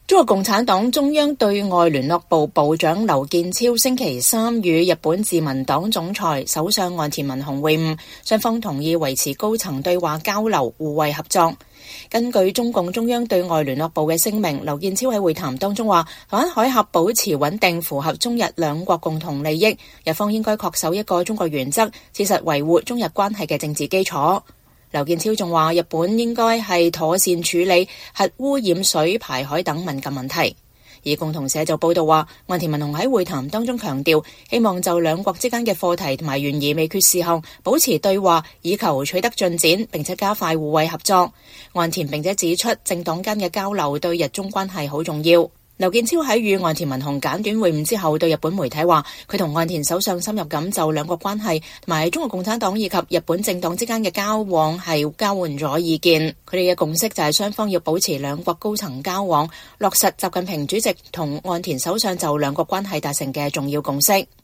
中國共產黨中央對外聯絡部部長劉建超星期三與日本自民黨總裁首相岸田文雄會晤，雙方同意維持高層對話交流，互惠合作。根據中共中央對外聯絡部嘅聲明，劉建超喺會談當中話，台灣海峽保持穩定，符合中日兩國共同利益，日方應該恪守一個中國原則，切實維護中日關係嘅政治基礎。劉建超仲話，日本應該係妥善處理核污染水排海等敏感問題。而共同社就報道話，岸田文雄喺會談當中強調，希望就兩國之間嘅課題同埋懸而未決事項保持對話，以求取得進展，並且加快互惠合作。岸田並且指出，政黨間嘅交流對日中關係好重要。劉建超喺與岸田文雄簡短會晤之後，對日本媒體話，佢同岸田首相深入咁就兩國關係同埋中國共產黨以及日本政黨之間嘅交往係交換咗意見。佢哋嘅共識就係雙方要保持兩國高層交往，落實習近平主席同岸田首相就兩國關係達成嘅重要共識。